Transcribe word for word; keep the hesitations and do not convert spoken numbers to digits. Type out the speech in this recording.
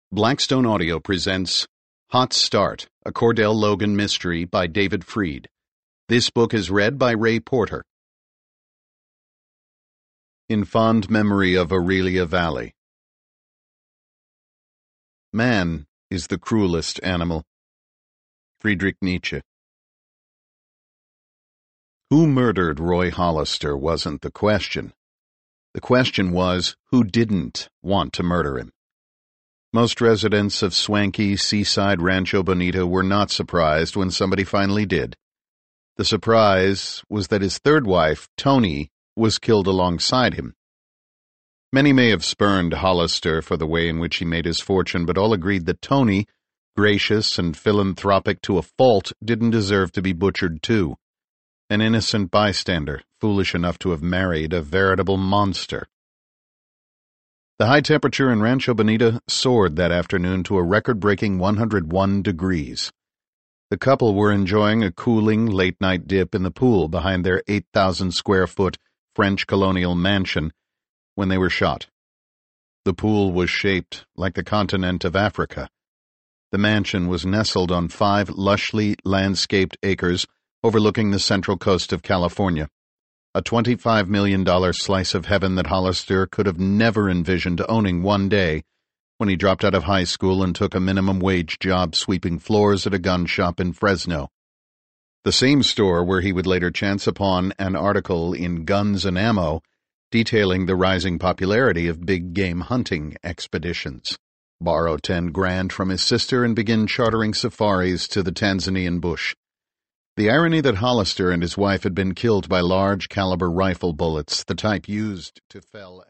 Blackstone Audio presents Hot Start, a Cordell Logan mystery by David Freed. This book is read by Ray Porter. In fond memory of Aurelia Valley. Man is the cruelest animal. Friedrich Nietzsche. Who murdered Roy Hollister wasn't the question. The question was, who didn't want to murder him? Most residents of swanky seaside Rancho Bonita were not surprised when somebody finally did. The surprise was that his third wife, Toni, was killed alongside him. Many may have spurned Hollister for the way in which he made his fortune, but all agreed that Toni, gracious and philanthropic to a fault, didn't deserve to be butchered too. An innocent bystander, foolish enough to have married a veritable monster. The high temperature in Rancho Bonita soared that afternoon to a record-breaking one hundred one degrees. The couple were enjoying a cooling late-night dip in the pool behind their eight thousand square foot French colonial mansion when they were shot. The pool was shaped like the continent of Africa. The mansion was nestled on five lushly landscaped acres overlooking the central coast of California. A twenty-five million dollars slice of heaven that Hollister could have never envisioned owning one day when he dropped out of high school and took a minimum wage job sweeping floors at a gun shop in Fresno. The same store where he would later chance upon an article in Guns and Ammo detailing the rising popularity of big game hunting expeditions. Borrow ten grand from his sister and begin chartering safaris to the Tanzanian bush. The irony that Hollister and his wife had been killed by large-caliber rifle bullets, the type used to fell